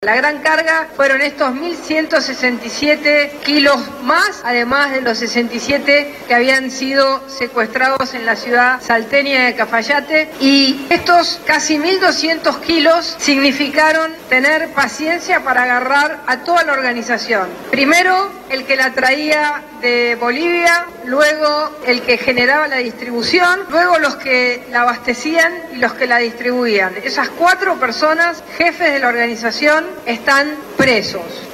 La gran carga fueron estos 1.167 kilos más, además de los 67 que habían sido secuestrados en la ciudad salteña de Cafayate, y estos casi 1.200 kilos significaron tener paciencia para agarrar a toda la organización. Primero, el que la traía de Bolivia, luego el que generaba la distribución, luego los que la abastecían y los que la distribuían. Esas 4 personas, jefes de la organización, están presos.